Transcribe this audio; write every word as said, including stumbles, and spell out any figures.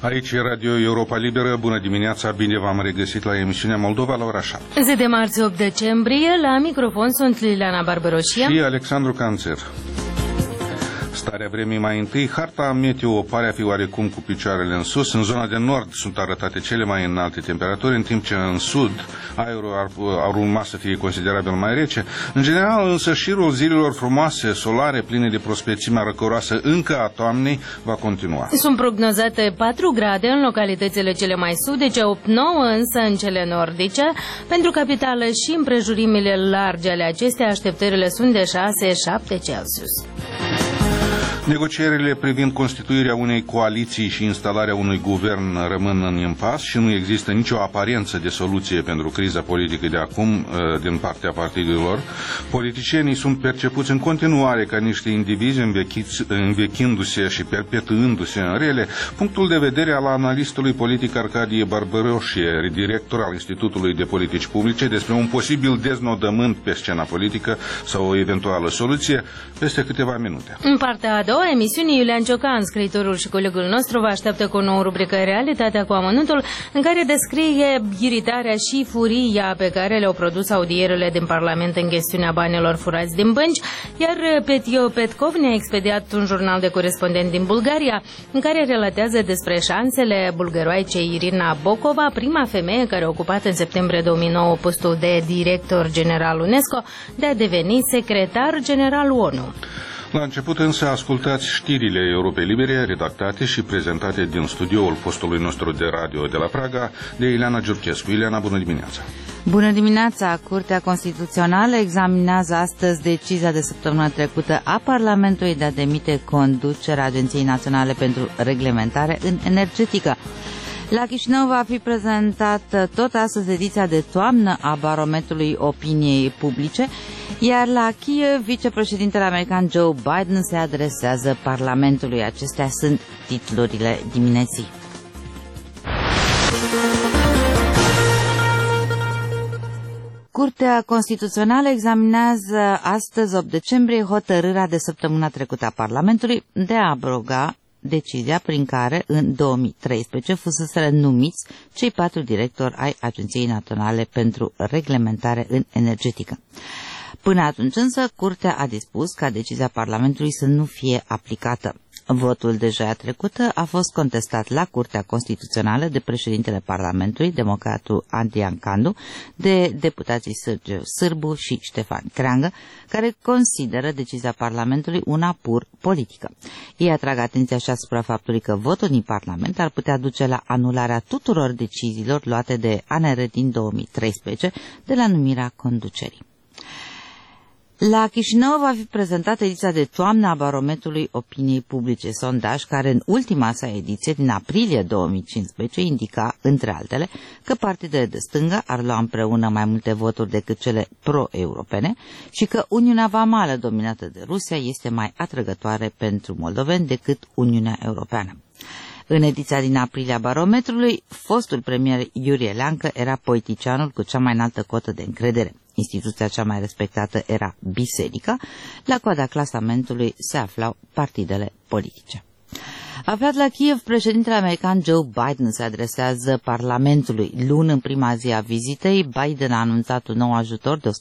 Aici e Radio Europa Liberă. Bună dimineața, bine v-am regăsit la emisiunea Moldova la ora șapte. Zi de marți opt decembrie, la microfon sunt Liliana Barbaroșia și Alexandru Canțer. Starea vremii mai întâi, harta meteo pare a fi oarecum cu picioarele în sus. În zona de nord sunt arătate cele mai înalte temperaturi, în timp ce în sud aerul ar, ar urma să fie considerabil mai rece. În general, însă, șirul zilelor frumoase, solare, pline de prospețimea răcoroasă încă a toamnei va continua. Sunt prognozate patru grade în localitățile cele mai sudice, opt nouă însă în cele nordice. Pentru capitală și împrejurimile largi ale acestea, așteptările sunt de șase șapte Celsius. Negocierile privind constituirea unei coaliții și instalarea unui guvern rămân în impas și nu există nicio aparență de soluție pentru criza politică de acum din partea partidelor. Politicienii sunt percepuți în continuare ca niște indivizi învechindu-se și perpetuându-se în rele. Punctul de vedere al analistului politic Arcadie Barbaroșie, director al Institutului de Politici Publice, despre un posibil deznodământ pe scena politică sau o eventuală soluție, peste câteva minute. În partea a doua emisiunii, Iulian Ciocan, scriitorul și colegul nostru, vă așteaptă cu o nouă rubrică Realitatea cu amănuntul, în care descrie iritarea și furia pe care le-au produs audierele din Parlament în chestiunea banilor furați din bănci, iar Petio Petkov ne-a expediat un jurnal de corespondent din Bulgaria, în care relatează despre șansele bulgăroaicei Irina Bokova, prima femeie care a ocupat în septembrie două mii nouă postul de director general UNESCO, de a deveni secretar general ONU. La început însă ascultați știrile Europei Libere, redactate și prezentate din studioul postului nostru de radio de la Praga, de Ileana Giurchescu. Ileana, bună dimineața! Bună dimineața! Curtea Constituțională examinează astăzi decizia de săptămâna trecută a Parlamentului de a demite conducerea Agenției Naționale pentru Reglementare în Energetică. La Chișinău va fi prezentată tot astăzi ediția de toamnă a Barometrului Opiniei Publice, iar la Kiev, vicepreședintele american Joe Biden se adresează Parlamentului. Acestea sunt titlurile dimineții. Curtea Constituțională examinează astăzi, opt decembrie, hotărârea de săptămâna trecută a Parlamentului de a abroga decizia prin care în două mii treisprezece fuseseră numiți cei patru directori ai Agenției Naționale pentru Reglementare în Energetică. Până atunci însă, Curtea a dispus ca decizia Parlamentului să nu fie aplicată. Votul de joia trecută a fost contestat la Curtea Constituțională de președintele Parlamentului, democratul Adrian Candu, de deputații Sergiu Sârbu și Ștefan Creangă, care consideră decizia Parlamentului una pur politică. Ei atrag atenția și asupra faptului că votul din Parlament ar putea duce la anularea tuturor deciziilor luate de A N R din două mii treisprezece de la numirea conducerii. La Chișinău va fi prezentată ediția de toamnă a Barometrului Opiniei Publice, sondaj care în ultima sa ediție din aprilie două mii cincisprezece indica, între altele, că partidele de stânga ar lua împreună mai multe voturi decât cele pro-europene și că Uniunea Vamală dominată de Rusia este mai atrăgătoare pentru moldoveni decât Uniunea Europeană. În ediția din aprilie a Barometrului, fostul premier Iurie Leancă era politicianul cu cea mai înaltă cotă de încredere. Instituția cea mai respectată era biserica, la coada clasamentului se aflau partidele politice. Aflat la Kiev, președintele american Joe Biden se adresează Parlamentului. Luni, în prima zi a vizitei, Biden a anunțat un nou ajutor de